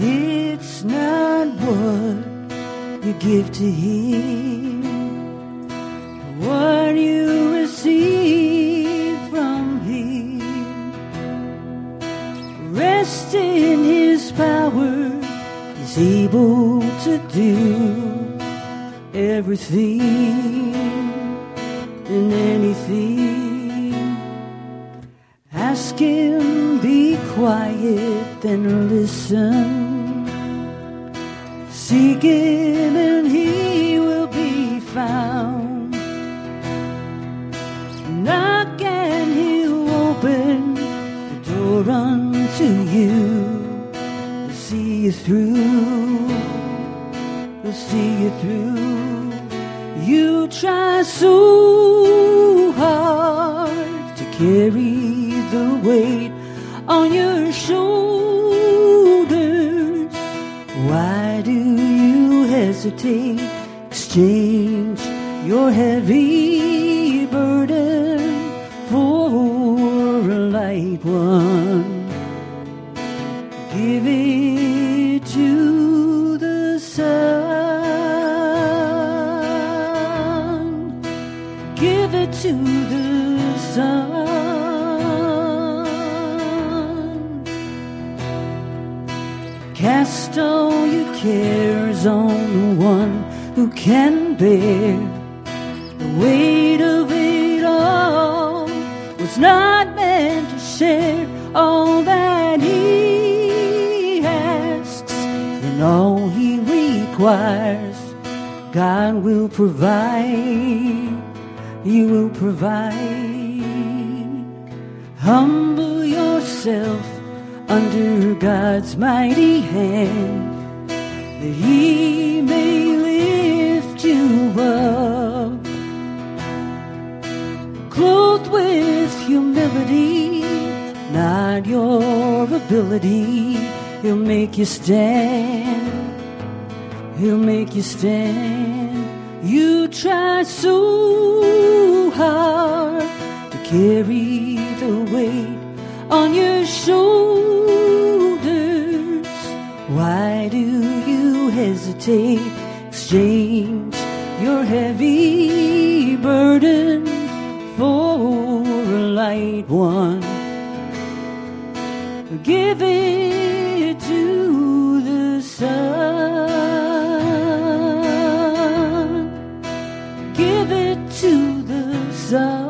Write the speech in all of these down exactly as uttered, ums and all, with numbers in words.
It's not what you give to him, what you receive from him. Rest in his power, he's able to do everything and anything. Ask him, be quiet and listen. Seek him and he will be found. Knock and he'll open the door unto you. He'll see you through. He'll see you through. You try so hard to carry the weight on your shoulders. Why do you hesitate? Exchange your heavy burden for a light one. Give it to the Son. Give it to the Son. Cast all your cares on the one who can bear the weight of it all. Was not meant to share all that he asks and all he requires. God will provide. He will provide. Humble yourself under God's mighty hand, that he may lift you up. Clothed with humility, not your ability, he'll make you stand. He'll make you stand. You try so hard to carry the weight on your shoulders. Why do you hesitate? Exchange your heavy burden for a light one. Give it to the Son. Give it to the Son.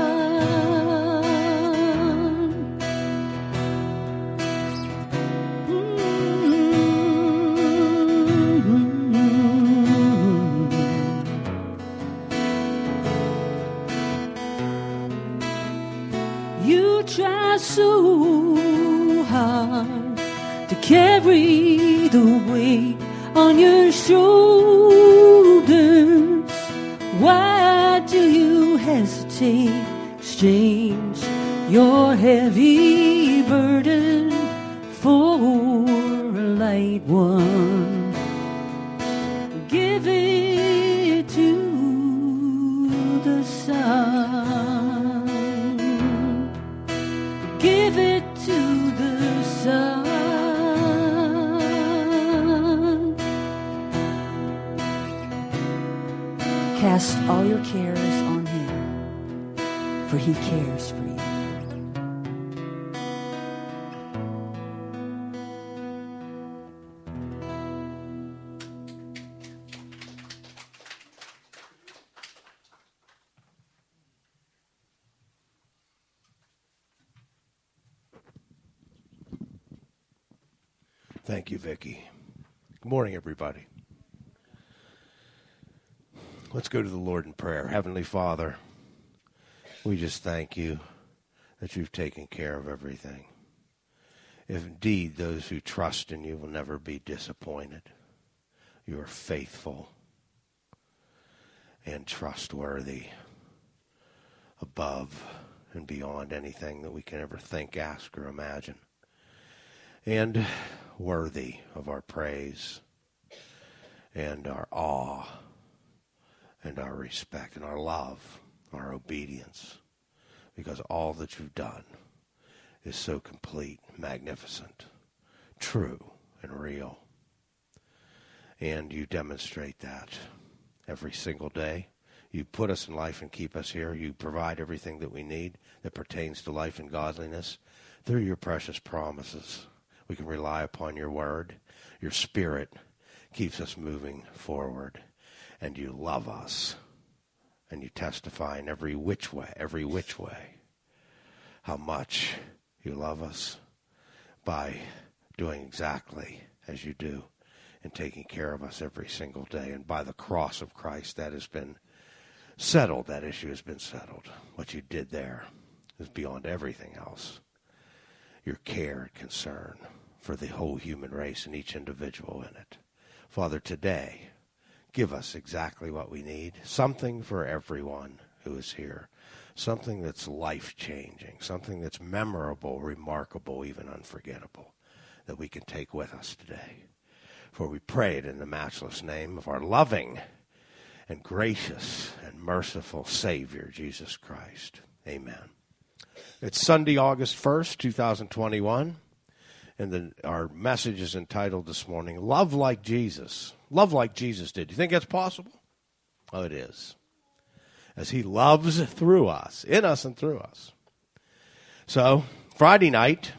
Try so hard to carry the weight on your shoulders. Why do you hesitate? Exchange your heavy burden for a light one. Give it to the Son. Give it to the Son. Cast all your cares on him, for he cares for you. Thank you, Vicki. Good morning, everybody. Let's go to the Lord in prayer. Heavenly Father, we just thank you that you've taken care of everything. If indeed those who trust in you will never be disappointed, you are faithful and trustworthy above and beyond anything that we can ever think, ask, or imagine. And worthy of our praise and our awe and our respect and our love, our obedience, because all that you've done is so complete, magnificent, true, and real. And you demonstrate that every single day. You put us in life and keep us here. You provide everything that we need that pertains to life and godliness through your precious promises. We can rely upon your word. Your spirit keeps us moving forward. And you love us. And you testify in every which way, every which way, how much you love us by doing exactly as you do and taking care of us every single day. And by the cross of Christ, that has been settled. That issue has been settled. What you did there is beyond everything else. Your care and concern for the whole human race and each individual in it. Father, today, give us exactly what we need. Something for everyone who is here. Something that's life-changing. Something that's memorable, remarkable, even unforgettable, that we can take with us today. For we pray it in the matchless name of our loving and gracious and merciful Savior, Jesus Christ. Amen. It's Sunday, August first, two thousand twenty-one, and the, our message is entitled this morning, Love Like Jesus. Love like Jesus did. Do you think that's possible? Oh, it is. As he loves through us, in us and through us. So, Friday night,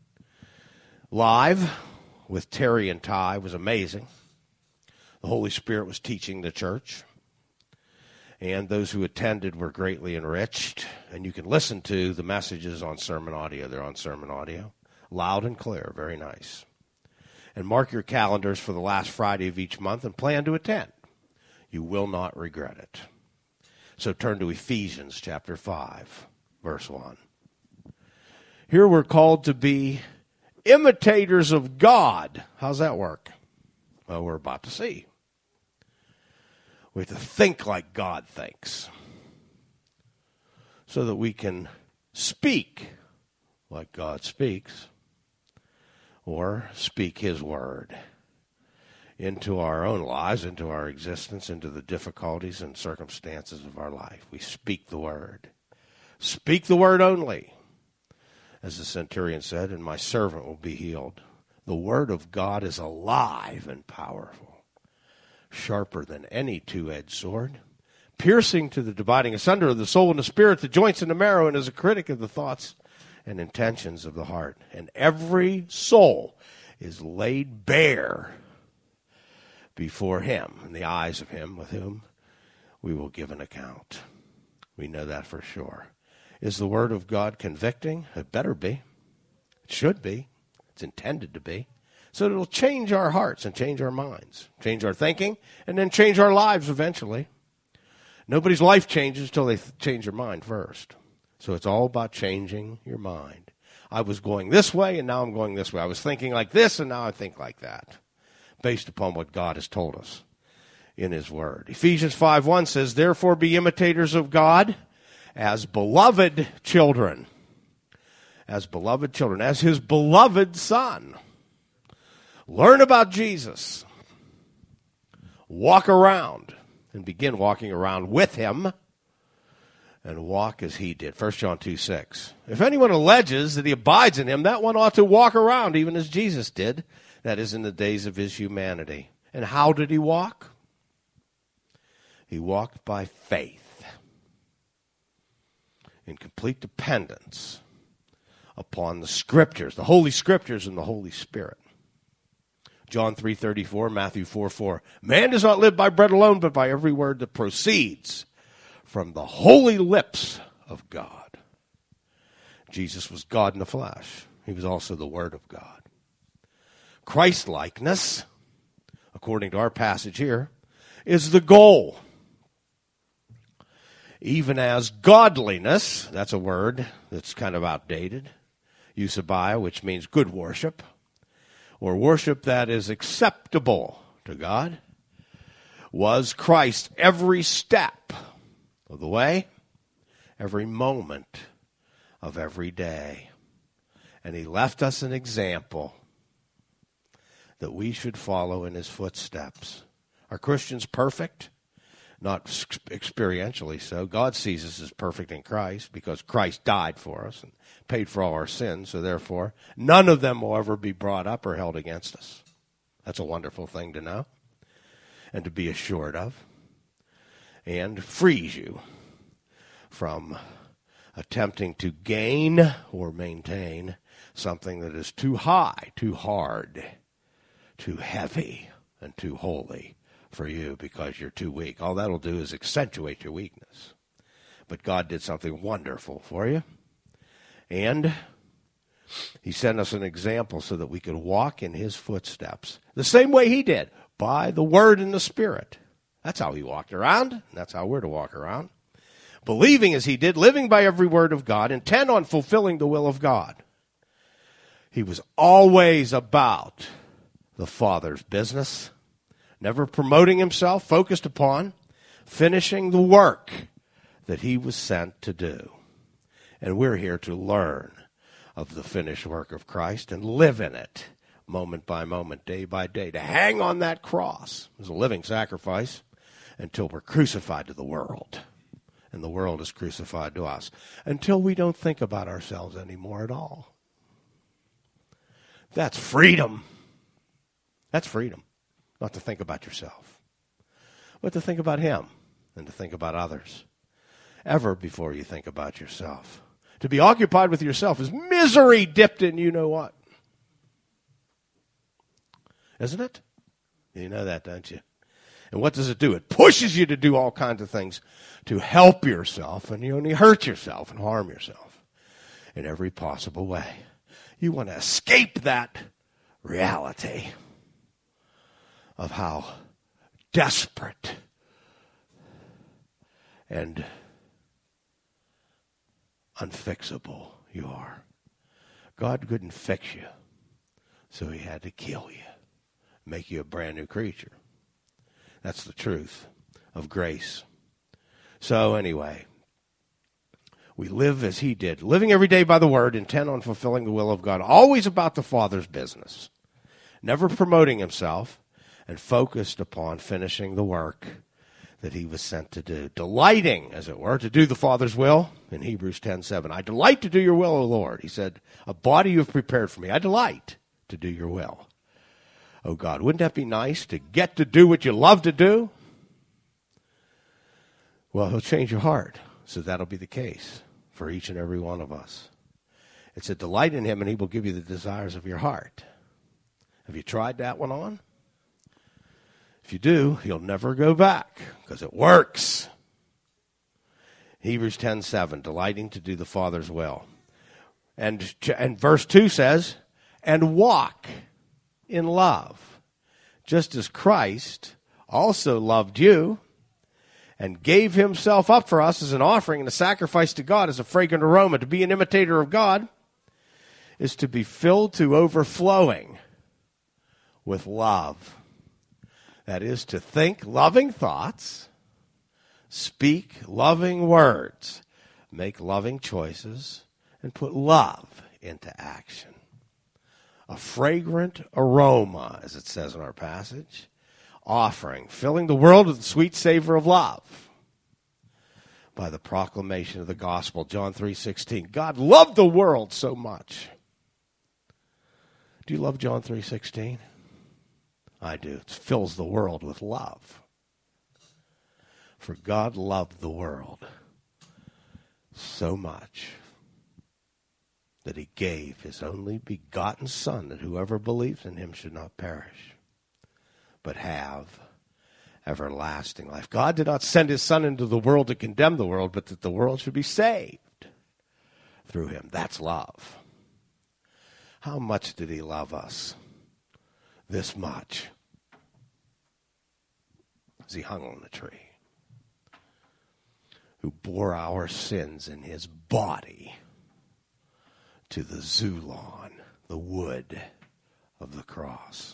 live with Terry and Ty was amazing. The Holy Spirit was teaching the church. And those who attended were greatly enriched. And you can listen to the messages on sermon audio. They're on sermon audio. Loud and clear. Very nice. And mark your calendars for the last Friday of each month and plan to attend. You will not regret it. So turn to Ephesians chapter five, verse one. Here we're called to be imitators of God. How's that work? Well, we're about to see. We have to think like God thinks so that we can speak like God speaks or speak his word into our own lives, into our existence, into the difficulties and circumstances of our life. We speak the word. Speak the word only. As the centurion said, and my servant will be healed. The word of God is alive and powerful, sharper than any two-edged sword, piercing to the dividing asunder of the soul and the spirit, the joints and the marrow, and is a critic of the thoughts and intentions of the heart. And every soul is laid bare before him, in the eyes of him with whom we will give an account. We know that for sure. Is the word of God convicting? It better be. It should be. It's intended to be. So it'll change our hearts and change our minds, change our thinking, and then change our lives eventually. Nobody's life changes until they th- change their mind first. So it's all about changing your mind. I was going this way, and now I'm going this way. I was thinking like this, and now I think like that, based upon what God has told us in his word. Ephesians five one says, therefore be imitators of God as beloved children, as beloved children, as his beloved son. Learn about Jesus. Walk around and begin walking around with him and walk as he did. First John two six. If anyone alleges that he abides in him, that one ought to walk around even as Jesus did. That is in the days of his humanity. And how did he walk? He walked by faith, in complete dependence upon the Scriptures, the Holy Scriptures and the Holy Spirit. John three thirty-four, Matthew four four. Man does not live by bread alone, but by every word that proceeds from the holy lips of God. Jesus was God in the flesh. He was also the Word of God. Christ-likeness, according to our passage here, is the goal. Even as godliness, that's a word that's kind of outdated, eusebia, which means good worship, or worship that is acceptable to God, was Christ every step of the way, every moment of every day. And he left us an example that we should follow in his footsteps. Are Christians perfect? Not experientially so. God sees us as perfect in Christ because Christ died for us and paid for all our sins. So therefore, none of them will ever be brought up or held against us. That's a wonderful thing to know and to be assured of, and frees you from attempting to gain or maintain something that is too high, too hard, too heavy, and too holy for you because you're too weak. All that'll do is accentuate your weakness. But God did something wonderful for you. And he sent us an example so that we could walk in his footsteps the same way he did, by the word and the Spirit. That's how he walked around, and that's how we're to walk around. Believing as he did, living by every word of God, intent on fulfilling the will of God. He was always about the Father's business, never promoting himself, focused upon finishing the work that he was sent to do. And we're here to learn of the finished work of Christ and live in it moment by moment, day by day, to hang on that cross as a living sacrifice until we're crucified to the world. And the world is crucified to us until we don't think about ourselves anymore at all. That's freedom. That's freedom. Not to think about yourself, but to think about him and to think about others. Ever before you think about yourself. To be occupied with yourself is misery dipped in you know what. Isn't it? You know that, don't you? And what does it do? It pushes you to do all kinds of things to help yourself, and you only hurt yourself and harm yourself in every possible way. You want to escape that reality of how desperate and unfixable you are. God couldn't fix you, so he had to kill you, make you a brand new creature. That's the truth of grace. So anyway, we live as he did, living every day by the word, intent on fulfilling the will of God, always about the Father's business, never promoting himself, and focused upon finishing the work that he was sent to do, delighting, as it were, to do the Father's will. In Hebrews ten seven, I delight to do your will, O Lord. He said, a body you have prepared for me. I delight to do your will. Oh God, wouldn't that be nice to get to do what you love to do? Well, he'll change your heart, so that'll be the case for each and every one of us. It's a delight in him, and he will give you the desires of your heart. Have you tried that one on? If you do, you'll never go back, because it works. Hebrews ten seven, delighting to do the Father's will. And, and verse two says, and walk in love, just as Christ also loved you and gave himself up for us as an offering and a sacrifice to God as a fragrant aroma. To be an imitator of God is to be filled to overflowing with love. That is, to think loving thoughts, speak loving words, make loving choices, and put love into action. A fragrant aroma, as it says in our passage, offering, filling the world with the sweet savor of love by the proclamation of the gospel. John three sixteen, God loved the world so much. Do you love John three sixteen? I do. It fills the world with love. For God loved the world so much that he gave his only begotten Son, that whoever believes in him should not perish, but have everlasting life. God did not send his Son into the world to condemn the world, but that the world should be saved through him. That's love. How much did he love us? This much. As he hung on the tree. Who bore our sins in his body to the zulon, the wood of the cross.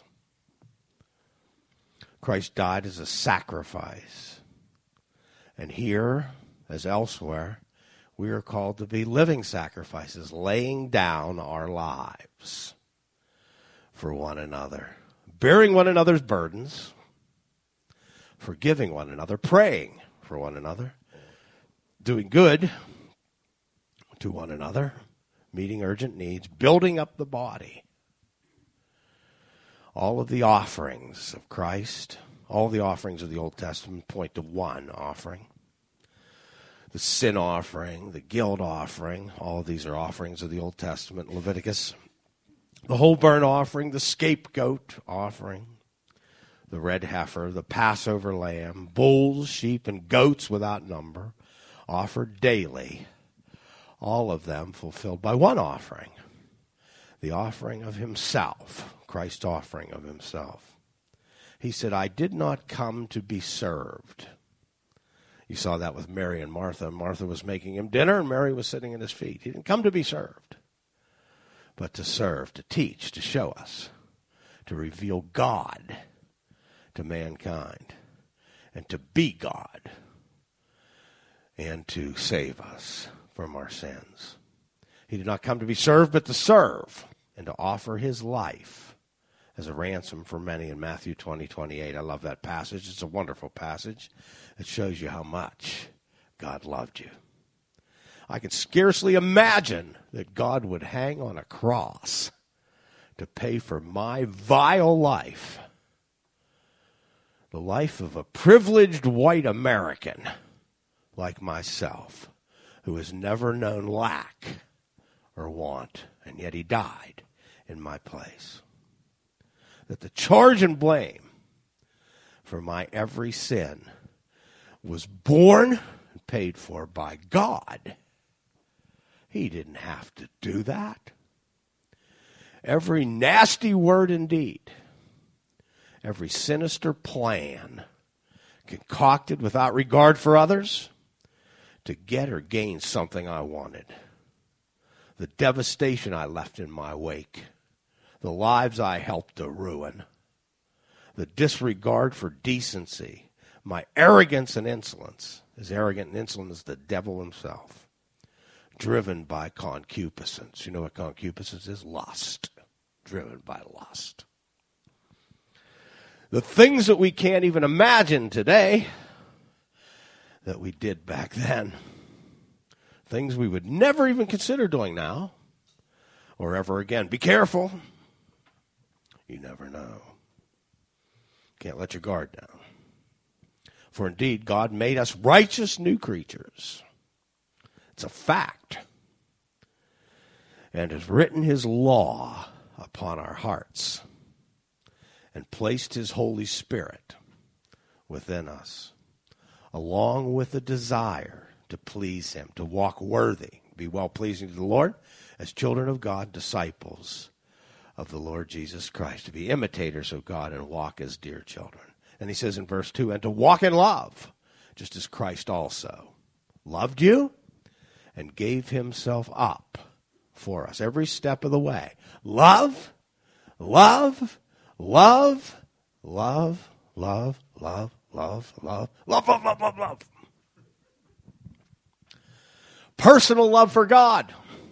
Christ died as a sacrifice. And here, as elsewhere, we are called to be living sacrifices, laying down our lives for one another, bearing one another's burdens, forgiving one another, praying for one another, doing good to one another, meeting urgent needs, building up the body. All of the offerings of Christ, all the offerings of the Old Testament point to one offering. The sin offering, the guilt offering, all of these are offerings of the Old Testament, Leviticus. The whole burnt offering, the scapegoat offering, the red heifer, the Passover lamb, bulls, sheep, and goats without number, offered daily, all of them fulfilled by one offering, the offering of himself, Christ's offering of himself. He said, I did not come to be served. You saw that with Mary and Martha. Martha was making him dinner, and Mary was sitting at his feet. He didn't come to be served, but to serve, to teach, to show us, to reveal God to mankind, and to be God, and to save us from our sins. He did not come to be served, but to serve, and to offer his life as a ransom for many in Matthew twenty, twenty-eight. I love that passage. It's a wonderful passage. It shows you how much God loved you. I can scarcely imagine that God would hang on a cross to pay for my vile life, the life of a privileged white American like myself, who has never known lack or want, and yet he died in my place. That the charge and blame for my every sin was borne and paid for by God. He didn't have to do that. Every nasty word and deed, every sinister plan concocted without regard for others to get or gain something I wanted, the devastation I left in my wake, the lives I helped to ruin, the disregard for decency, my arrogance and insolence, as arrogant and insolent as the devil himself, driven by concupiscence. You know what concupiscence is? Lust. Driven by lust. The things that we can't even imagine today that we did back then. Things we would never even consider doing now or ever again. Be careful. You never know. Can't let your guard down. For indeed, God made us righteous new creatures. It's a fact. And has written his law upon our hearts and placed his Holy Spirit within us, along with a desire to please him, to walk worthy, be well-pleasing to the Lord, as children of God, disciples of the Lord Jesus Christ, to be imitators of God and walk as dear children. And he says in verse two, and to walk in love, just as Christ also loved you and gave himself up for us every step of the way. Love, love, love, love, love, love, love, love, love, love, love, love, love. Personal love for God.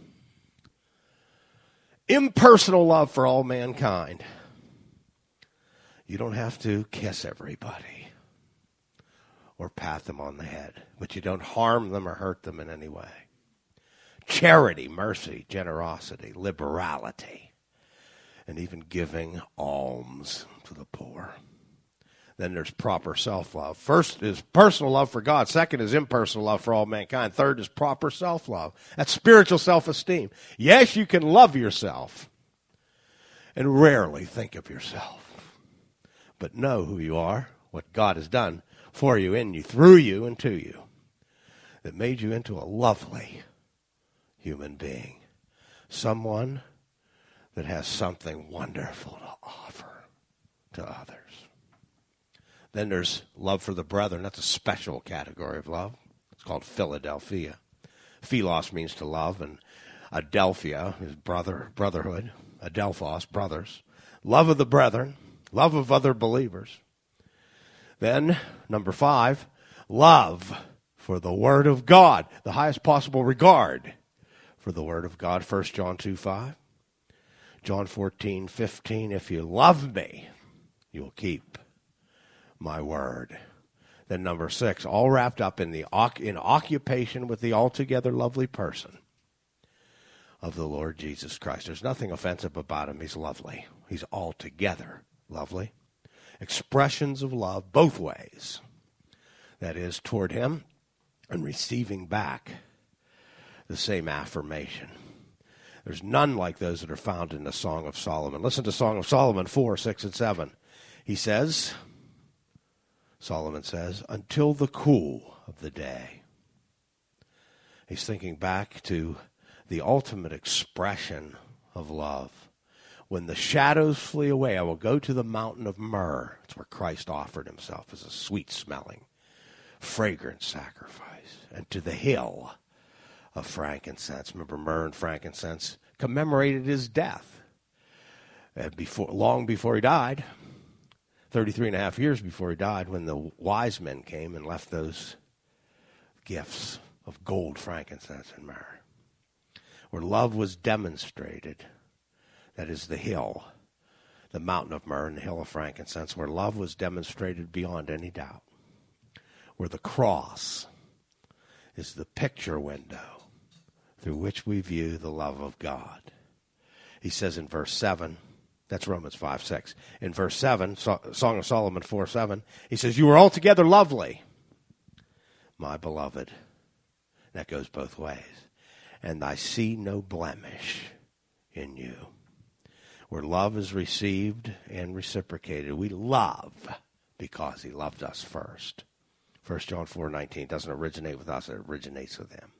Impersonal love for all mankind. You don't have to kiss everybody or pat them on the head, but you don't harm them or hurt them in any way. Charity, mercy, generosity, liberality, and even giving alms to the poor. Then there's proper self-love. First is personal love for God. Second is impersonal love for all mankind. Third is proper self-love. That's spiritual self-esteem. Yes, you can love yourself and rarely think of yourself, but know who you are, what God has done for you, in you, through you, and to you, that made you into a lovely human being, someone that has something wonderful to offer to others. Then there's love for the brethren. That's a special category of love. It's called Philadelphia. Philos means to love, and Adelphia is brother, brotherhood. Adelphos, brothers. Love of the brethren. Love of other believers. Then, number five, love for the Word of God. The highest possible regard for the Word of God. First John two five. John fourteen fifteen. If you love me, you will keep my word. Then number six, all wrapped up in the in occupation with the altogether lovely person of the Lord Jesus Christ. There's nothing offensive about him. He's lovely. He's altogether lovely. Expressions of love both ways. That is, toward him and receiving back the same affirmation. There's none like those that are found in the Song of Solomon. Listen to Song of Solomon four, six, and seven. He says, Solomon says, until the cool of the day. He's thinking back to the ultimate expression of love. When the shadows flee away, I will go to the mountain of myrrh. It's where Christ offered himself as a sweet-smelling, fragrant sacrifice. And to the hill of frankincense. Remember, myrrh and frankincense commemorated his death. And before, long before he died, thirty-three and a half years before he died, when the wise men came and left those gifts of gold, frankincense, and myrrh. Where love was demonstrated, that is the hill, the mountain of myrrh and the hill of frankincense, where love was demonstrated beyond any doubt. Where the cross is the picture window through which we view the love of God. He says in verse seven, that's Romans five, six. In verse seven, Song of Solomon four, seven, he says, you are altogether lovely, my beloved. That goes both ways. And I see no blemish in you. Where love is received and reciprocated. We love because he loved us first. First John four, nineteen doesn't originate with us, it originates with him.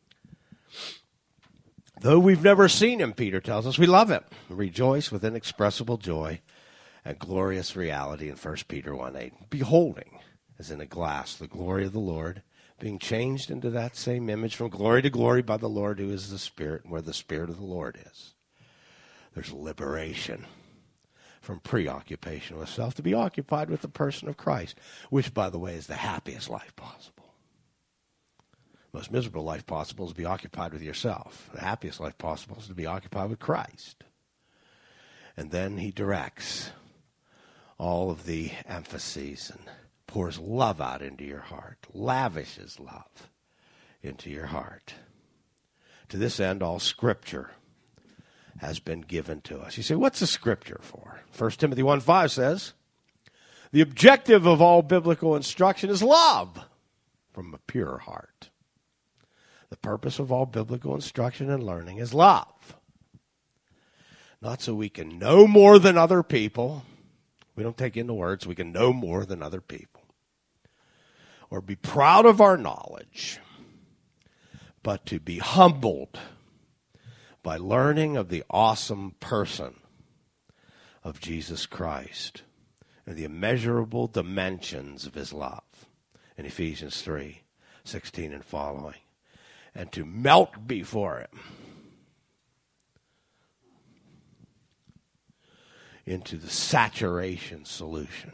Though we've never seen him, Peter tells us, we love him. We rejoice with inexpressible joy and glorious reality in First Peter one, eight. Beholding, as in a glass, the glory of the Lord, being changed into that same image from glory to glory by the Lord who is the Spirit, and where the Spirit of the Lord is. There's liberation from preoccupation with self to be occupied with the person of Christ, which, by the way, is the happiest life possible. The most miserable life possible is to be occupied with yourself. The happiest life possible is to be occupied with Christ. And then he directs all of the emphases and pours love out into your heart, lavishes love into your heart. To this end, all Scripture has been given to us. You say, what's the Scripture for? First Timothy one, five says, the objective of all biblical instruction is love from a pure heart. The purpose of all biblical instruction and learning is love. Not so we can know more than other people. We don't take in the words, we can know more than other people. Or be proud of our knowledge, but to be humbled by learning of the awesome person of Jesus Christ and the immeasurable dimensions of his love in Ephesians three, sixteen and following, and to melt before him into the saturation solution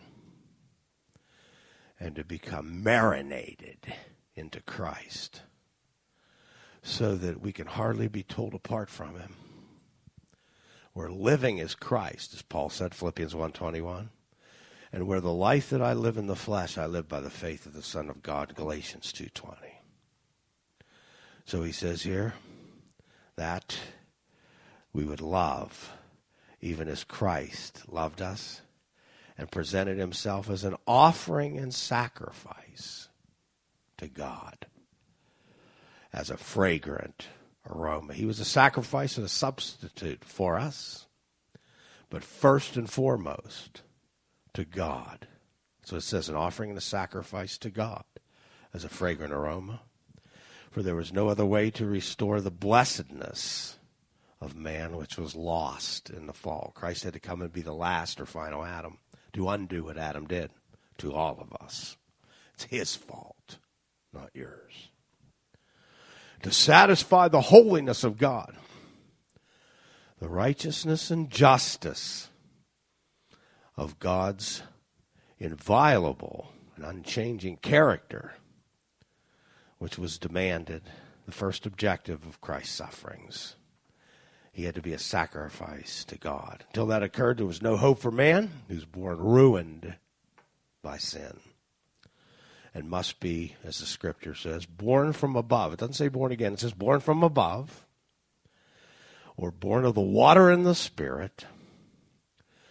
and to become marinated into Christ so that we can hardly be told apart from him. Where living is Christ, as Paul said, Philippians one twenty-one, and where the life that I live in the flesh, I live by the faith of the Son of God, Galatians two twenty. So he says here that we would love even as Christ loved us and presented himself as an offering and sacrifice to God as a fragrant aroma. He was a sacrifice and a substitute for us, but first and foremost to God. So it says an offering and a sacrifice to God as a fragrant aroma. For there was no other way to restore the blessedness of man which was lost in the fall. Christ had to come and be the last or final Adam to undo what Adam did to all of us. It's his fault, not yours. To satisfy the holiness of God, the righteousness and justice of God's inviolable and unchanging character, which was demanded, the first objective of Christ's sufferings. He had to be a sacrifice to God. Until that occurred, there was no hope for man. He was born ruined by sin. And must be, as the Scripture says, born from above. It doesn't say born again. It says born from above. Or born of the water and the Spirit.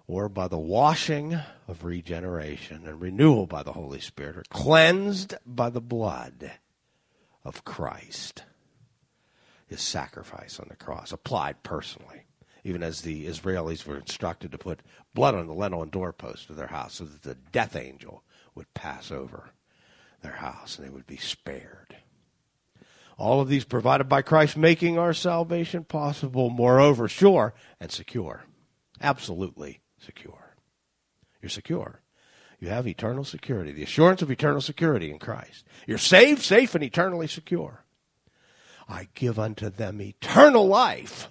or by the washing of regeneration and renewal by the Holy Spirit, are cleansed by the blood of Christ, his sacrifice on the cross, applied personally, even as the Israelis were instructed to put blood on the lintel and doorpost of their house so that the death angel would pass over their house and they would be spared. All of these provided by Christ, making our salvation possible, moreover, sure and secure. Absolutely secure. You're secure. You have eternal security, the assurance of eternal security in Christ. You're saved, safe, and eternally secure. I give unto them eternal life,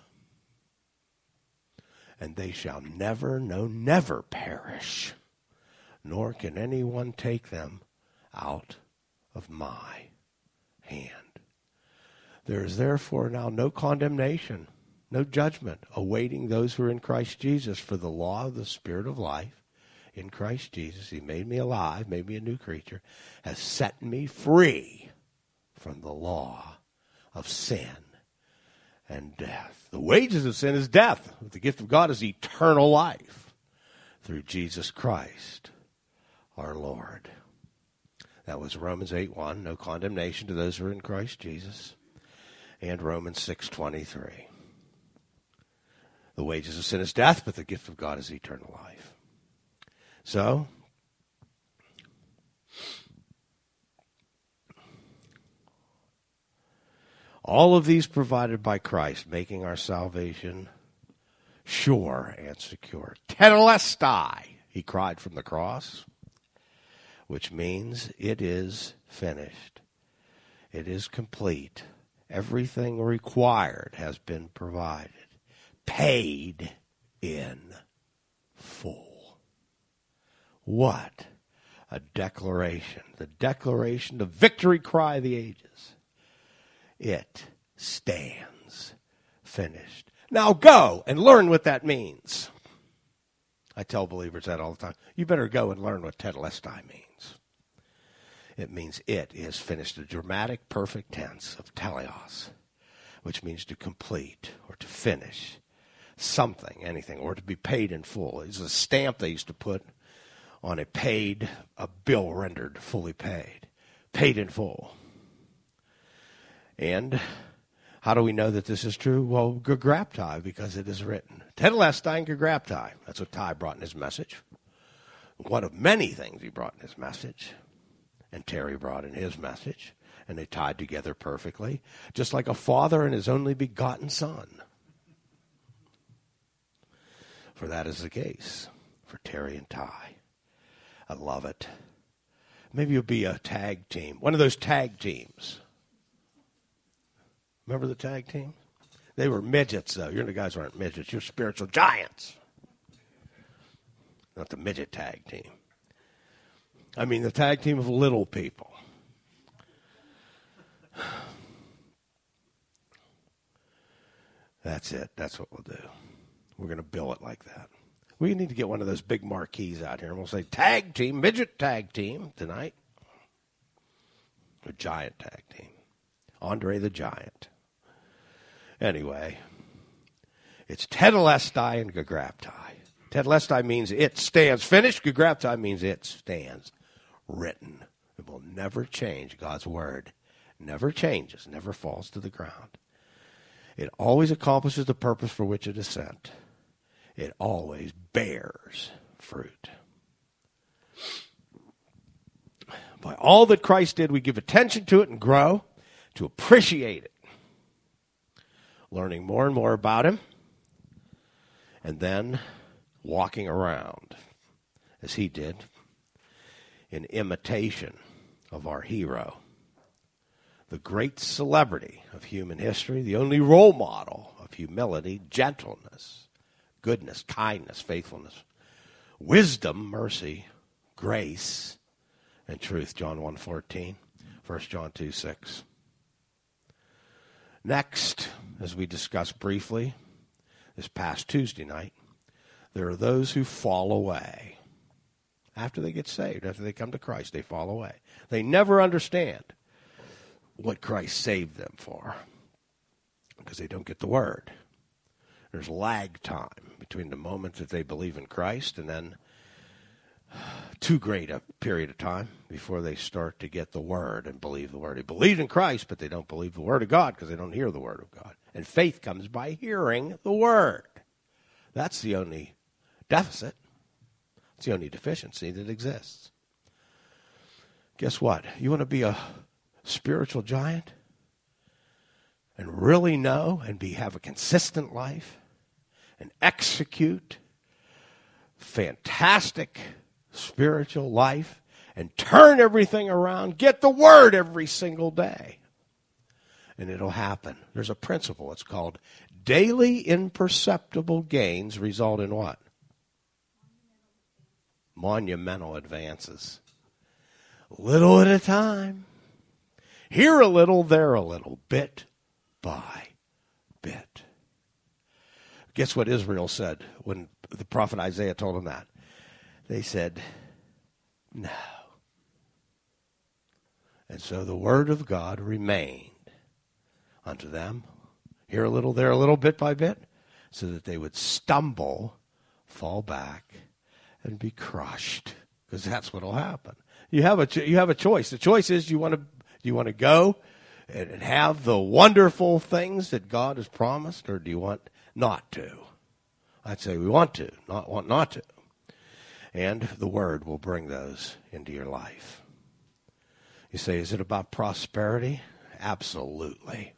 and they shall never, no, never perish, nor can anyone take them out of my hand. There is therefore now no condemnation, no judgment awaiting those who are in Christ Jesus, for the law of the Spirit of life in Christ Jesus, he made me alive, made me a new creature, has set me free from the law of sin and death. The wages of sin is death. The gift of God is eternal life through Jesus Christ, our Lord. That was Romans eight one, no condemnation to those who are in Christ Jesus, and Romans six twenty-three. The wages of sin is death, but the gift of God is eternal life. So, all of these provided by Christ, making our salvation sure and secure. Tetelestai, he cried from the cross, which means it is finished. It is complete. Everything required has been provided. Paid in full. What a declaration. The declaration, the victory cry of the ages. It stands finished. Now go and learn what that means. I tell believers that all the time. You better go and learn what tetelestai means. It means it is finished. The dramatic perfect tense of teleos, which means to complete or to finish something, anything, or to be paid in full. It's a stamp they used to put on a paid, a bill rendered fully paid, paid in full. And how do we know that this is true? Well, gegraptai, because it is written. Tetelestai and gegraptai. That's what Ty brought in his message. One of many things he brought in his message. And Terry brought in his message. And they tied together perfectly. Just like a father and his only begotten son. For that is the case for Terry and Ty. I love it. Maybe you'll be a tag team. One of those tag teams. Remember the tag team? They were midgets, though. You're the guys who aren't midgets. You're spiritual giants. Not the midget tag team. I mean the tag team of little people. That's it. That's what we'll do. We're going to bill it like that. We need to get one of those big marquees out here, and we'll say, tag team, midget tag team tonight. A giant tag team. Andre the Giant. Anyway, it's tetelestai and gegraptai. Tetelestai means it stands finished. Gegraptai means it stands written. It will never change. God's word never changes, never falls to the ground. It always accomplishes the purpose for which it is sent. It always bears fruit. By all that Christ did, we give attention to it and grow to appreciate it. Learning more and more about him, and then walking around, as he did, in imitation of our hero, the great celebrity of human history, the only role model of humility, gentleness, goodness, kindness, faithfulness, wisdom, mercy, grace, and truth. John one fourteen, First John two six. Next, as we discussed briefly this past Tuesday night, there are those who fall away. After they get saved, after they come to Christ, they fall away. They never understand what Christ saved them for because they don't get the word. There's lag time between the moment that they believe in Christ and then too great a period of time before they start to get the Word and believe the Word. They believe in Christ, but they don't believe the Word of God because they don't hear the Word of God. And faith comes by hearing the Word. That's the only deficit. It's the only deficiency that exists. Guess what? You want to be a spiritual giant and really know and be have a consistent life and execute fantastic spiritual life and turn everything around, get the Word every single day. And it'll happen. There's a principle. It's called daily imperceptible gains result in what? Monumental advances. Little at a time. Here a little, there a little, bit by bit. Guess what Israel said when the prophet Isaiah told them that? They said, no. And so the word of God remained unto them, here a little, there a little, bit by bit, so that they would stumble, fall back, and be crushed, because that's what will happen. You have a you have a choice. The choice is, you want to do you want to go and have the wonderful things that God has promised, or do you want not to? I'd say we want to, not want not to. And the Word will bring those into your life. You say, is it about prosperity? Absolutely.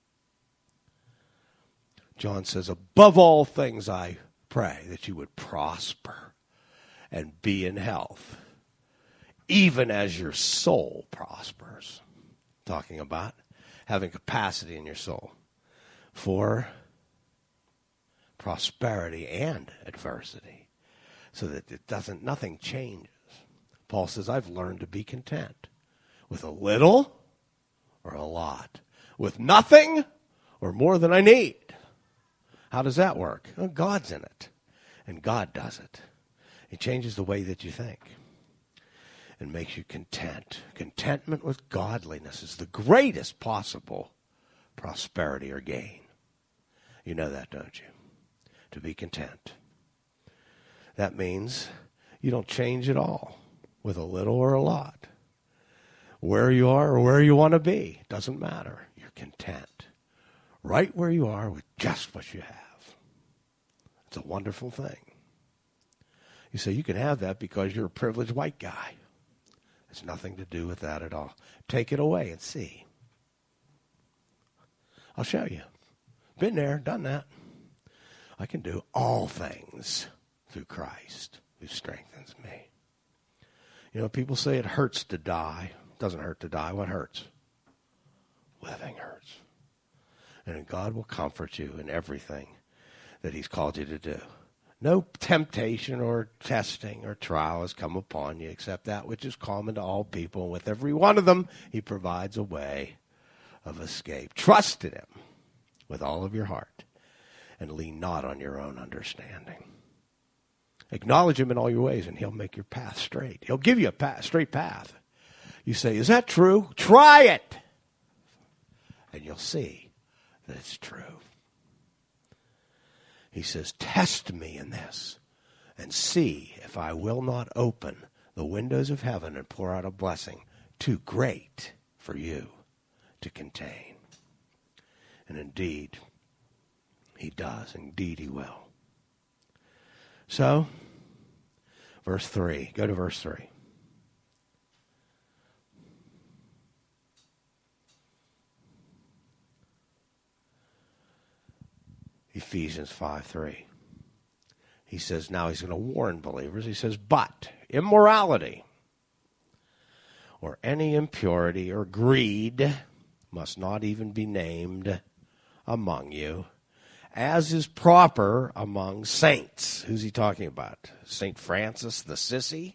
John says, above all things I pray that you would prosper and be in health, even as your soul prospers. Talking about having capacity in your soul for prosperity and adversity, so that it doesn't, nothing changes. Paul says, I've learned to be content with a little or a lot, with nothing or more than I need. How does that work? Well, God's in it, and God does it. He changes the way that you think and makes you content. Contentment with godliness is the greatest possible prosperity or gain. You know that, don't you? To be content. That means you don't change at all with a little or a lot. Where you are or where you want to be, doesn't matter. You're content. Right where you are with just what you have. It's a wonderful thing. You say you can have that because you're a privileged white guy. It's nothing to do with that at all. Take it away and see. I'll show you. Been there, done that. I can do all things through Christ who strengthens me. You know, people say it hurts to die. It doesn't hurt to die. What hurts? Living hurts. And God will comfort you in everything that he's called you to do. No temptation or testing or trial has come upon you except that which is common to all people. And with every one of them, he provides a way of escape. Trust in him with all of your heart and lean not on your own understanding. Acknowledge him in all your ways and he'll make your path straight. He'll give you a path, straight path. You say, is that true? Try it. And you'll see that it's true. He says, test me in this and see if I will not open the windows of heaven and pour out a blessing too great for you to contain. And indeed, he does. Indeed, he will. So, verse three. Go to verse three. Ephesians five three. He says, now he's going to warn believers. He says, but immorality or any impurity or greed must not even be named among you, as is proper among saints. Who's he talking about? Saint Francis the Sissy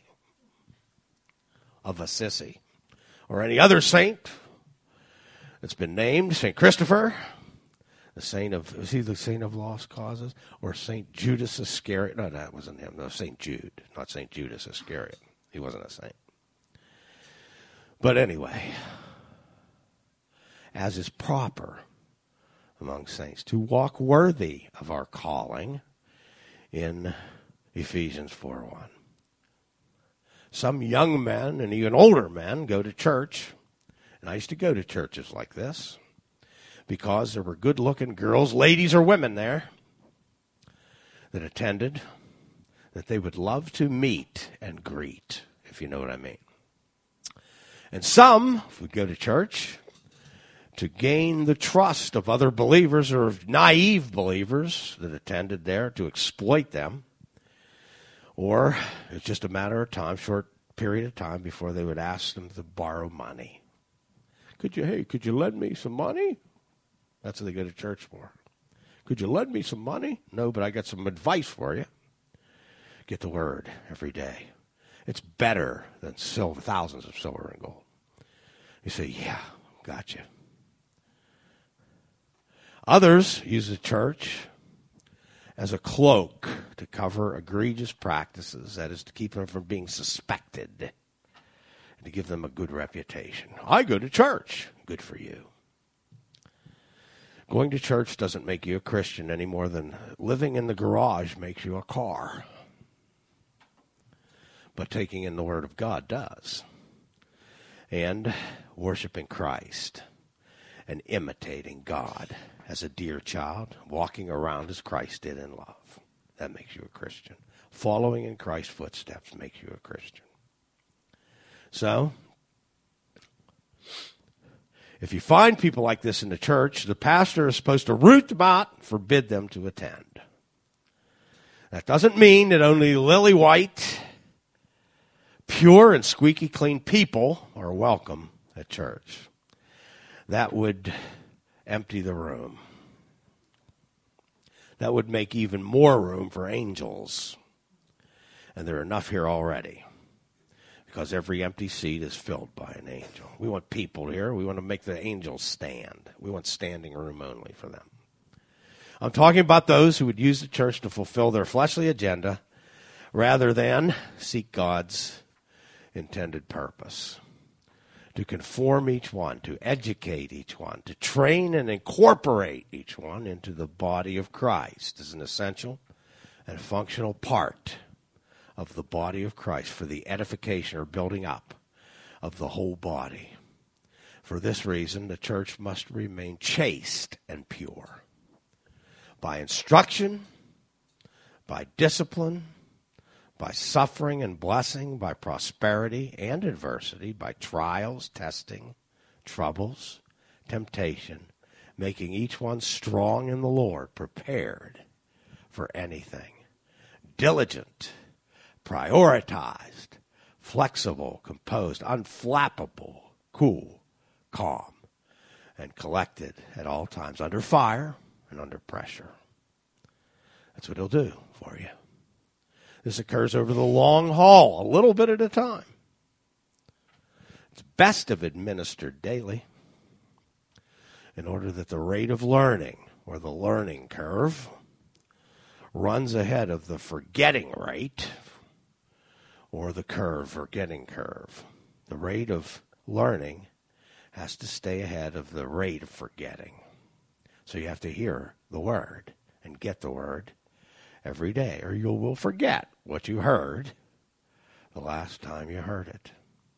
of Assisi, or any other saint that's been named, Saint Christopher, the saint of, is he the saint of lost causes? Or Saint Judas Iscariot? No, that wasn't him. No, Saint Jude, not Saint Judas Iscariot. He wasn't a saint. But anyway, as is proper among saints, to walk worthy of our calling in Ephesians four one. Some young men and even older men go to church, and I used to go to churches like this because there were good-looking girls, ladies or women there that attended that they would love to meet and greet, if you know what I mean. And some would go to church to gain the trust of other believers or naive believers that attended there to exploit them. Or it's just a matter of time, short period of time, before they would ask them to borrow money. Could you, hey, could you lend me some money? That's what they go to church for. Could you lend me some money? No, but I got some advice for you. Get the word every day. It's better than silver, thousands of silver and gold. You say, yeah, gotcha. Others use the church as a cloak to cover egregious practices, that is, to keep them from being suspected and to give them a good reputation. I go to church. Good for you. Going to church doesn't make you a Christian any more than living in the garage makes you a car. But taking in the Word of God does. And worshiping Christ and imitating God as a dear child, walking around as Christ did in love. That makes you a Christian. Following in Christ's footsteps makes you a Christian. So, if you find people like this in the church, the pastor is supposed to root them out, forbid them to attend. That doesn't mean that only lily white, pure and squeaky clean people are welcome at church. That would empty the room. That would make even more room for angels. And there are enough here already. Because every empty seat is filled by an angel. We want people here. We want to make the angels stand. We want standing room only for them. I'm talking about those who would use the church to fulfill their fleshly agenda rather than seek God's intended purpose. To conform each one, to educate each one, to train and incorporate each one into the body of Christ as an essential and functional part of the body of Christ for the edification or building up of the whole body. For this reason, the church must remain chaste and pure. By instruction, by discipline, by suffering and blessing, by prosperity and adversity, by trials, testing, troubles, temptation, making each one strong in the Lord, prepared for anything, diligent, prioritized, flexible, composed, unflappable, cool, calm, and collected at all times, under fire and under pressure. That's what he'll do for you. This occurs over the long haul, a little bit at a time. It's best if administered daily in order that the rate of learning, or the learning curve, runs ahead of the forgetting rate, or the curve, forgetting curve. The rate of learning has to stay ahead of the rate of forgetting. So you have to hear the word and get the word every day, or you will forget what you heard the last time you heard it.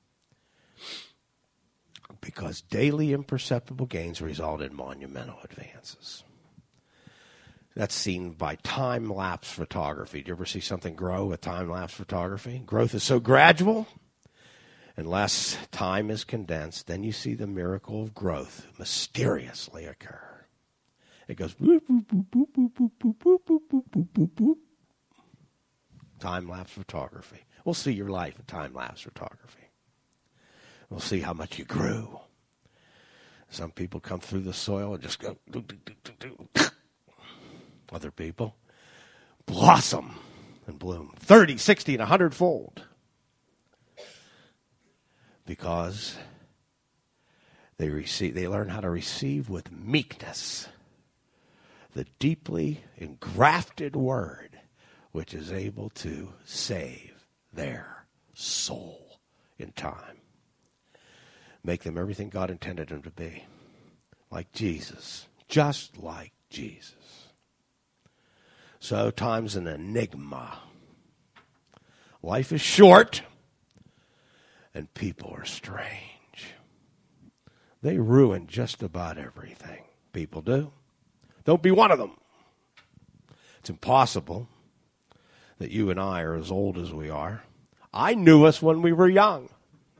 Because daily imperceptible gains result in monumental advances. That's seen by time-lapse photography. Do you ever see something grow with time-lapse photography? Growth is so gradual, unless time is condensed, then you see the miracle of growth mysteriously occur. It goes boop, boop, boop, boop, boop, boop, boop, boop, boop, boop, boop, boop, boop. Time-lapse photography. We'll see your life in time-lapse photography. We'll see how much you grew. Some people come through the soil and just go do, do, do, do, do. Other people blossom and bloom thirty, sixty, and a hundred-fold. Because they receive, they learn how to receive with meekness the deeply engrafted word which is able to save their soul in time. Make them everything God intended them to be. Like Jesus, just like Jesus. So time's an enigma. Life is short, and people are strange. They ruin just about everything. People do. Don't be one of them. It's impossible that you and I are as old as we are. I knew us when we were young.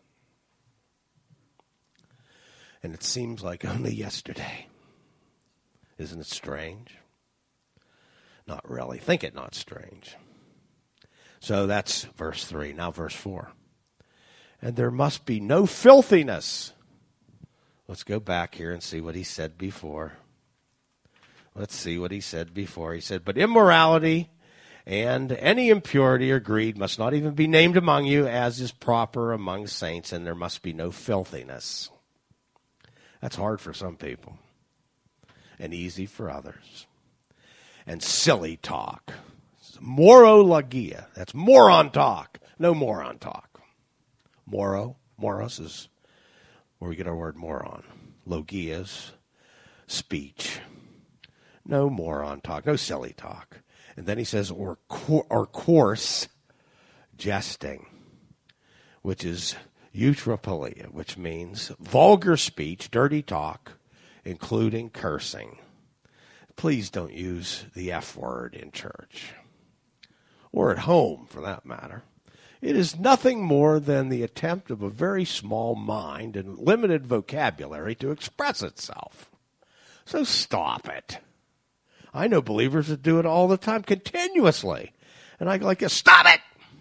And it seems like only yesterday. Isn't it strange? Not really. Think it not strange. So that's verse three. Now verse four. And there must be no filthiness. Let's go back here and see what he said before. Let's see what he said before. He said, but immorality and any impurity or greed must not even be named among you, as is proper among saints, and there must be no filthiness. That's hard for some people and easy for others. And silly talk. Morologia. That's moron talk. No moron talk. Moro. Moros is where we get our word moron. Logia is speech. No moron talk. No silly talk. And then he says, or, or coarse jesting, which is eutropelia, which means vulgar speech, dirty talk, including cursing. Please don't use the F word in church, or at home for that matter. It is nothing more than the attempt of a very small mind and limited vocabulary to express itself. So stop it. I know believers that do it all the time, continuously. And I like to stop it.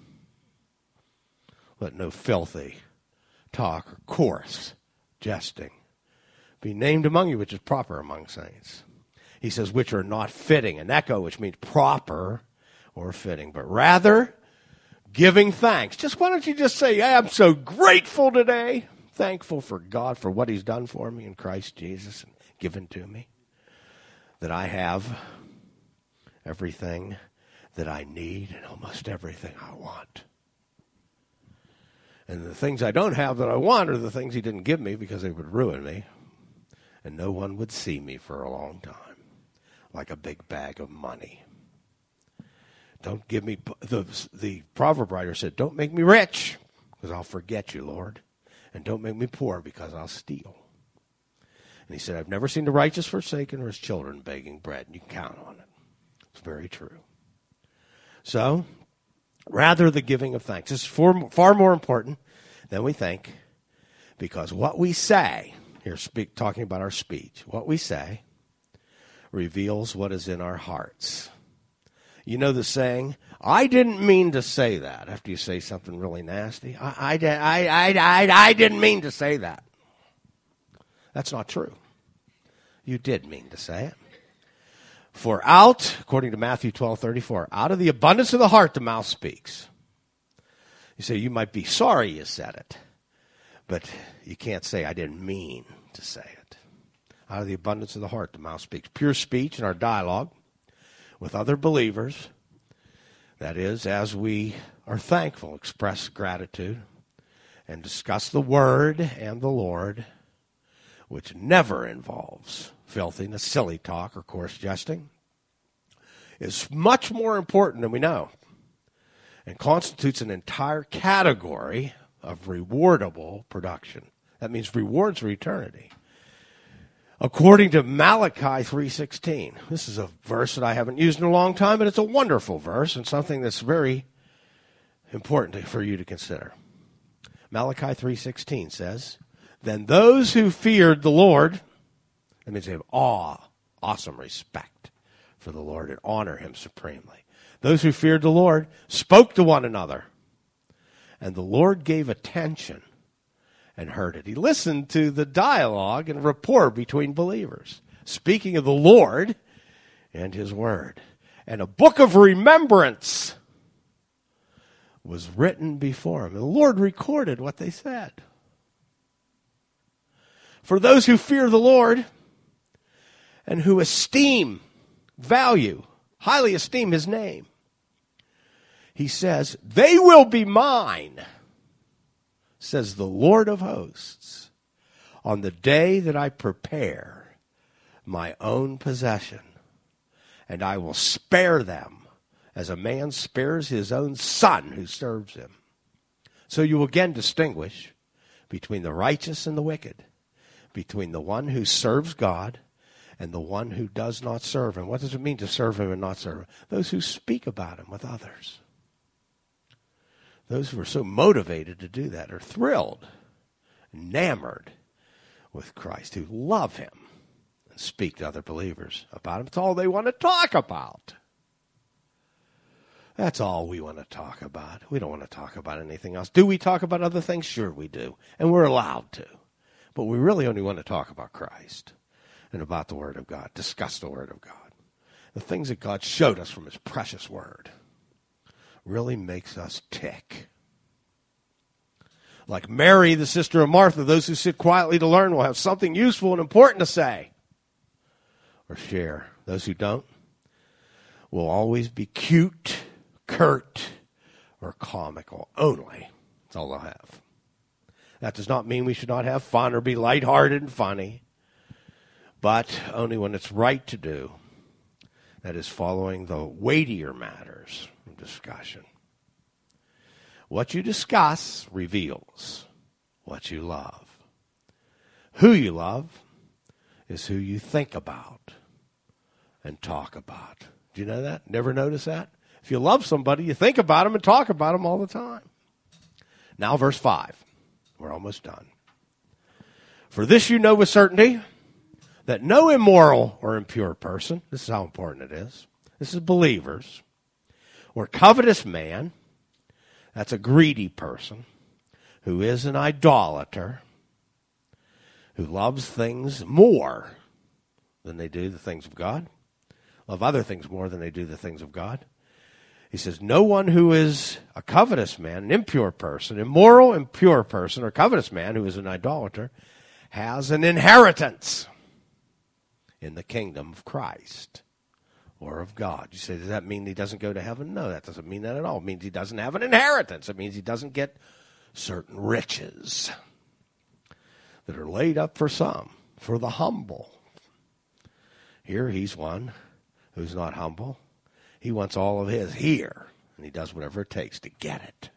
Let no filthy talk or coarse jesting be named among you, which is proper among saints. He says, which are not fitting, an echo, which means proper or fitting, but rather giving thanks. Just why don't you just say, hey, I'm so grateful today, thankful for God for what he's done for me in Christ Jesus and given to me, that I have everything that I need and almost everything I want. And the things I don't have that I want are the things he didn't give me because they would ruin me, and no one would see me for a long time, like a big bag of money. Don't give me, the, the proverb writer said, don't make me rich because I'll forget you, Lord. And don't make me poor because I'll steal. And he said, I've never seen the righteous forsaken or his children begging bread. And you can count on it. It's very true. So, rather the giving of thanks. This is far, far more important than we think, because what we say, here speak, talking about our speech, what we say reveals what is in our hearts. You know the saying, I didn't mean to say that, after you say something really nasty. I, I, I, I, I, I didn't mean to say that. That's not true. You did mean to say it. For out, according to Matthew twelve thirty-four, out of the abundance of the heart, the mouth speaks. You say, you might be sorry you said it, but you can't say, I didn't mean to say it. Out of the abundance of the heart, the mouth speaks. Pure speech in our dialogue with other believers, that is, as we are thankful, express gratitude, and discuss the Word and the Lord, which never involves filthiness, silly talk, or coarse jesting, is much more important than we know, and constitutes an entire category of rewardable production. That means rewards for eternity. According to Malachi three sixteen, this is a verse that I haven't used in a long time, but it's a wonderful verse and something that's very important for you to consider. Malachi three sixteen says, then those who feared the Lord, that means they have awe, awesome respect for the Lord and honor him supremely. Those who feared the Lord spoke to one another, and the Lord gave attention and heard it. He listened to the dialogue and rapport between believers, speaking of the Lord and his word. And a book of remembrance was written before him. And the Lord recorded what they said. For those who fear the Lord and who esteem, value, highly esteem his name, he says, they will be mine, says the Lord of hosts, on the day that I prepare my own possession, and I will spare them as a man spares his own son who serves him. So you again distinguish between the righteous and the wicked, between the one who serves God and the one who does not serve him. What does it mean to serve him and not serve him? Those who speak about him with others. Those who are so motivated to do that are thrilled, enamored with Christ, who love him and speak to other believers about him. It's all they want to talk about. That's all we want to talk about. We don't want to talk about anything else. Do we talk about other things? Sure we do. And we're allowed to. But we really only want to talk about Christ and about the Word of God. Discuss the Word of God. The things that God showed us from his precious Word really makes us tick. Like Mary, the sister of Martha, those who sit quietly to learn will have something useful and important to say or share. Those who don't will always be cute, curt, or comical only. That's all they'll have. That does not mean we should not have fun or be lighthearted and funny, but only when it's right to do. That is following the weightier matters of discussion. What you discuss reveals what you love. Who you love is who you think about and talk about. Do you know that? Never notice that? If you love somebody, you think about them and talk about them all the time. Now, verse five. We're almost done. For this you know with certainty, that no immoral or impure person, this is how important it is, this is believers, or covetous man, that's a greedy person, who is an idolater, who loves things more than they do the things of God, love other things more than they do the things of God. He says, no one who is a covetous man, an impure person, immoral, impure person, or covetous man who is an idolater, has an inheritance in the kingdom of Christ or of God. You say, does that mean he doesn't go to heaven? No, that doesn't mean that at all. It means he doesn't have an inheritance. It means he doesn't get certain riches that are laid up for some, for the humble. Here he's one who's not humble. He wants all of his here, and he does whatever it takes to get it.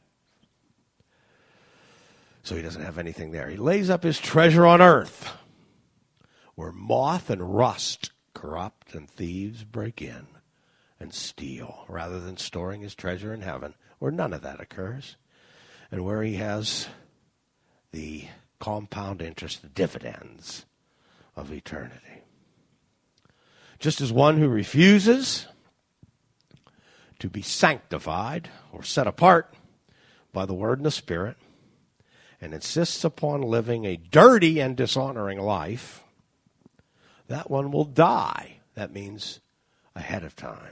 So he doesn't have anything there. He lays up his treasure on earth, where moth and rust corrupt and thieves break in and steal, rather than storing his treasure in heaven, where none of that occurs, and where he has the compound interest, the dividends of eternity. Just as one who refuses to be sanctified or set apart by the Word and the Spirit and insists upon living a dirty and dishonoring life, that one will die. That means ahead of time.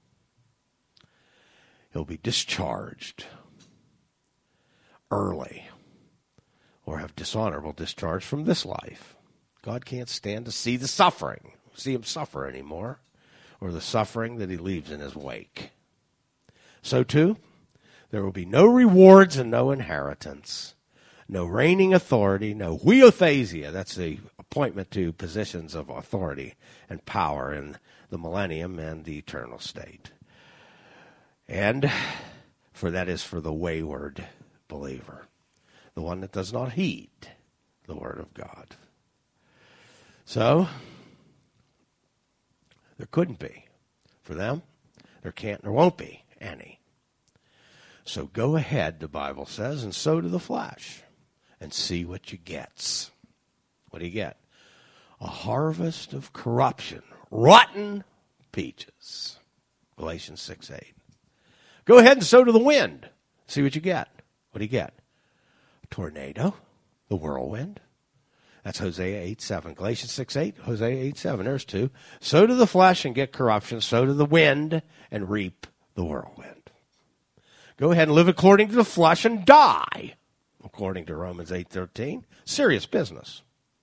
He'll be discharged early or have dishonorable discharge from this life. God can't stand to see the suffering, see him suffer anymore, or the suffering that he leaves in his wake. So too, there will be no rewards and no inheritance, no reigning authority, no huiothesia, that's the appointment to positions of authority and power in the millennium and the eternal state. And for that is for the wayward believer, the one that does not heed the word of God. So, there couldn't be. For them, there can't, there won't be any. So go ahead, the Bible says, and sow to the flesh, and see what you get. What do you get? A harvest of corruption, rotten peaches. Galatians six eight. Go ahead and sow to the wind. See what you get. What do you get? A tornado, the whirlwind. That's Hosea eight seven. Galatians six eight, Hosea eight seven. There's two. Sow to the flesh and get corruption. Sow to the wind and reap the whirlwind. Go ahead and live according to the flesh and die, according to Romans eight thirteen. Serious business.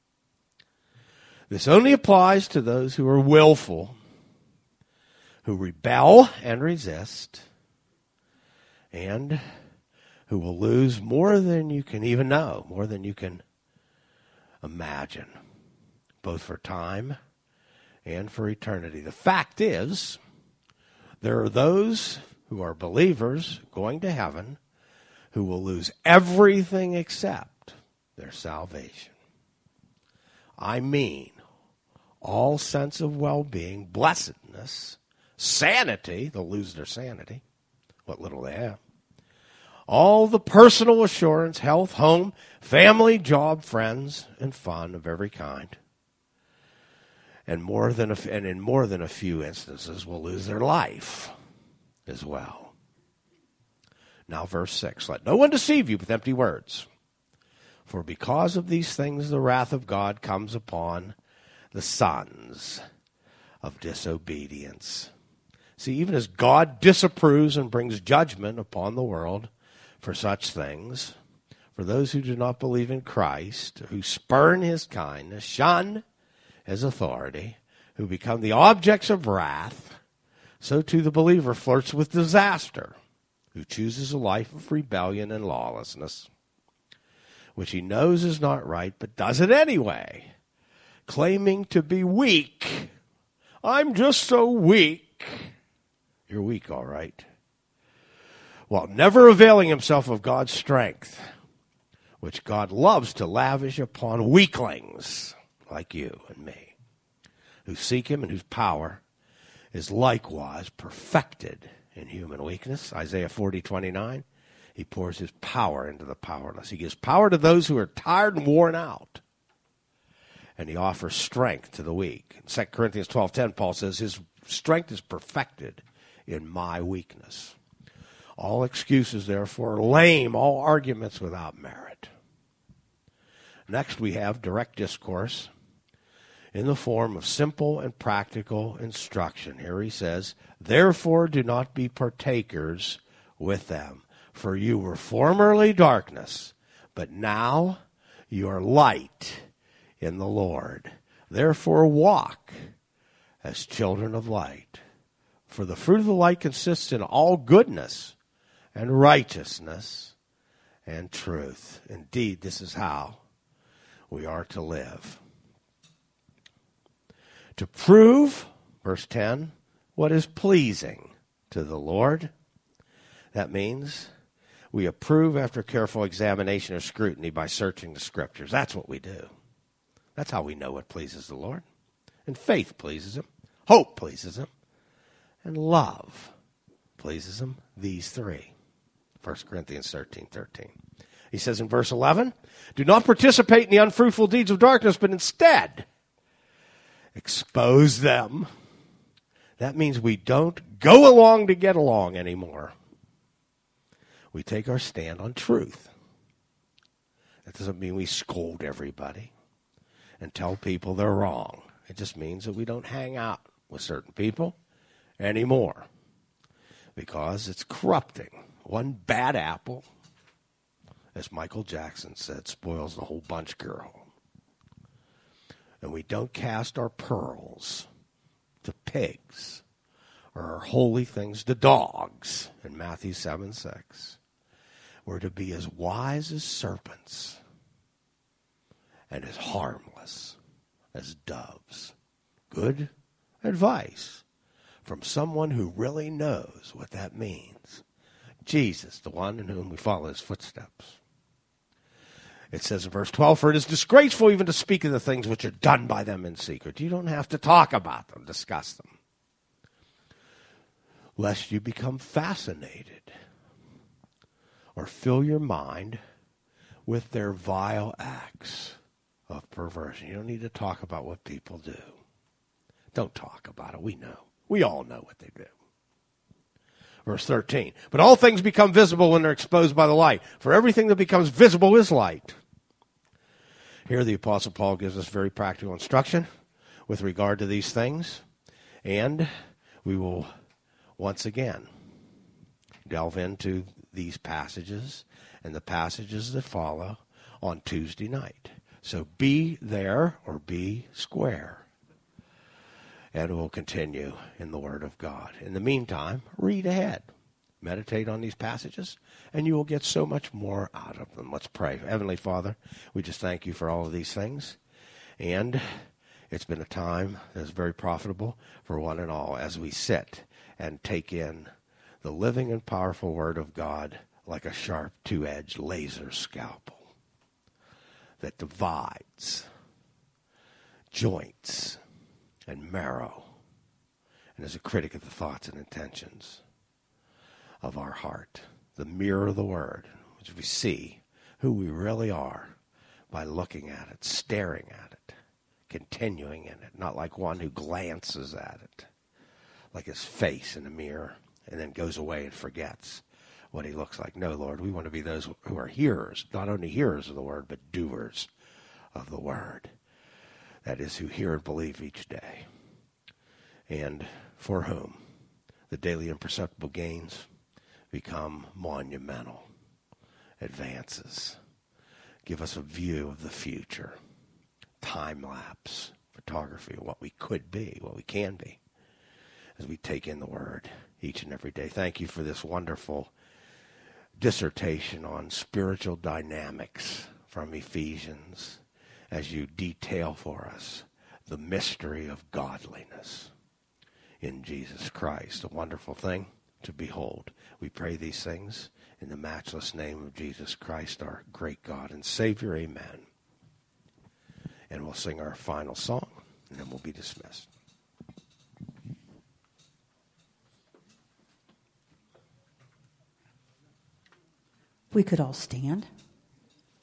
This only applies to those who are willful, who rebel and resist, and who will lose more than you can even know, more than you can imagine, both for time and for eternity. The fact is, there are those who are believers going to heaven who will lose everything except their salvation. I mean, all sense of well-being, blessedness, sanity. They'll lose their sanity, what little they have. All the personal assurance, health, home, family, job, friends, and fun of every kind. And more than a, and in more than a few instances will lose their life as well. Now verse six, let no one deceive you with empty words. For because of these things the wrath of God comes upon the sons of disobedience. See, even as God disapproves and brings judgment upon the world for such things, for those who do not believe in Christ, who spurn his kindness, shun his authority, who become the objects of wrath, so too the believer flirts with disaster, who chooses a life of rebellion and lawlessness, which he knows is not right, but does it anyway, claiming to be weak. I'm just so weak. You're weak, all right. While never availing himself of God's strength, which God loves to lavish upon weaklings like you and me, who seek him and whose power is likewise perfected in human weakness. Isaiah forty twenty-nine. He pours his power into the powerless. He gives power to those who are tired and worn out. And he offers strength to the weak. In Second Corinthians twelve ten, Paul says, his strength is perfected in my weakness. All excuses, therefore, are lame, all arguments without merit. Next, we have direct discourse in the form of simple and practical instruction. Here he says, therefore do not be partakers with them. For you were formerly darkness, but now you are light in the Lord. Therefore walk as children of light. For the fruit of the light consists in all goodness and righteousness and truth. Indeed, this is how we are to live. To prove, verse ten, what is pleasing to the Lord. That means we approve after careful examination or scrutiny by searching the Scriptures. That's what we do. That's how we know what pleases the Lord. And faith pleases him. Hope pleases him. And love pleases him. These three. First Corinthians thirteen thirteen. He says in verse eleven, do not participate in the unfruitful deeds of darkness, but instead expose them. That means we don't go along to get along anymore. We take our stand on truth. That doesn't mean we scold everybody and tell people they're wrong. It just means that we don't hang out with certain people anymore because it's corrupting. One bad apple, as Michael Jackson said, spoils the whole bunch, girl. And we don't cast our pearls to pigs or our holy things to dogs in Matthew seven six. We're to be as wise as serpents and as harmless as doves. Good advice from someone who really knows what that means. Jesus, the one in whom we follow his footsteps. It says in verse twelve, for it is disgraceful even to speak of the things which are done by them in secret. You don't have to talk about them, discuss them, lest you become fascinated or fill your mind with their vile acts of perversion. You don't need to talk about what people do. Don't talk about it. We know. We all know what they do. Verse thirteen, but all things become visible when they're exposed by the light, for everything that becomes visible is light. Here the Apostle Paul gives us very practical instruction with regard to these things, and we will once again delve into these passages and the passages that follow on Tuesday night. So be there or be square. And we'll continue in the Word of God. In the meantime, read ahead. Meditate on these passages, and you will get so much more out of them. Let's pray. Heavenly Father, we just thank you for all of these things. And It's been a time that's very profitable for one and all as we sit and take in the living and powerful Word of God like a sharp two-edged laser scalpel that divides joints and marrow and is a critic of the thoughts and intentions of our heart. The mirror of the Word, which we see who we really are by looking at it, staring at it, continuing in it, not like one who glances at it, like his face in a mirror, and then goes away and forgets what he looks like. No, Lord, we want to be those who are hearers, not only hearers of the Word, but doers of the Word. That is, who hear and believe each day, and for whom the daily imperceptible gains become monumental advances. Give us a view of the future, time-lapse photography of what we could be, what we can be, as we take in the Word each and every day. Thank you for this wonderful dissertation on spiritual dynamics from Ephesians as you detail for us the mystery of godliness in Jesus Christ. A wonderful thing to behold. We pray these things in the matchless name of Jesus Christ, our great God and Savior. Amen. And we'll sing our final song, and then we'll be dismissed. We could all stand.